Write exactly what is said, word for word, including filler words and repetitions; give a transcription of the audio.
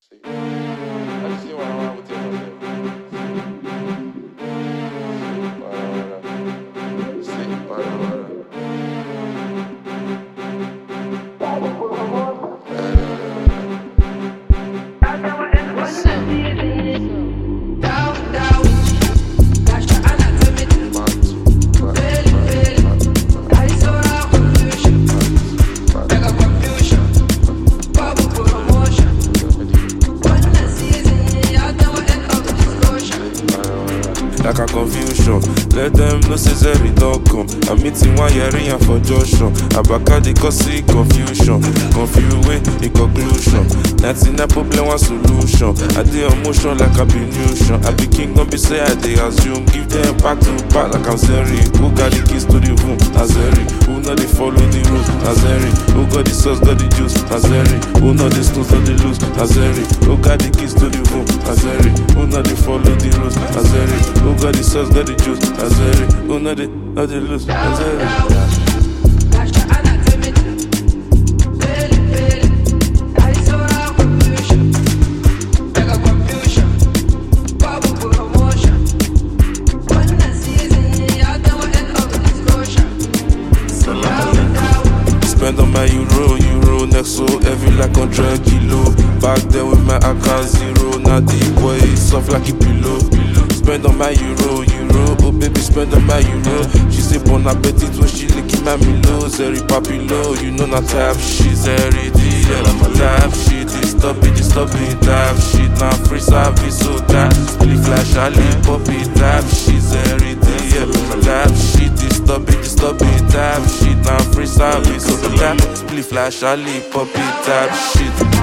See, I see what I want with you. See, like a confusion. Let them know say Zeri don't come. I'm meeting one year in for Joshua. Abaka they cause see confusion. Confuse way in conclusion. ninety-nine problem one solution. I did emotion like I be nution. I be king don't be say I they assume. Give them back to back like I'm Zeri. Who got the keys to the room? Nazeri. Who know they follow the rules? Nazeri. Who got the sauce, got the juice? Nazeri. Who know the stones, got the loose? Nazeri. Who got the keys to the room? Nazeri. Who know they follow the rules? Nazeri. Who got the sauce, got the juice? Nazeri. Who know they, know they loose? Nazeri. Spend on my euro, euro next so heavy like one hundred kilo. Back there with my A K zero, now the boy is soft like a pillow. Spend on my euro, euro, oh baby spend on my euro. She say bon appetit when she licking my milo. Zeri papilo, you know not type shit. Zeri D L, I'm a type shit. It's stop it, it's stop it, type shit. Now free service, so that split flash, I leave poppy, type shit. Zeri D L, I'm a type shit. It's stop it, it's stop it, type shit. Now free service, so that split flash, I leave poppy, type shit.